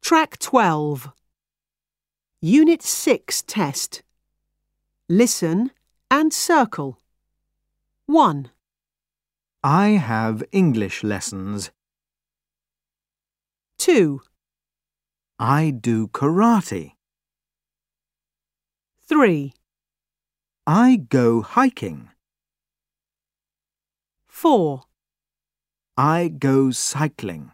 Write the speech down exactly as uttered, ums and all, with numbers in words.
Track twelve. Unit six test. Listen and circle. one. I have English lessons. two. I do karate. three. I go hiking. four. I go cycling.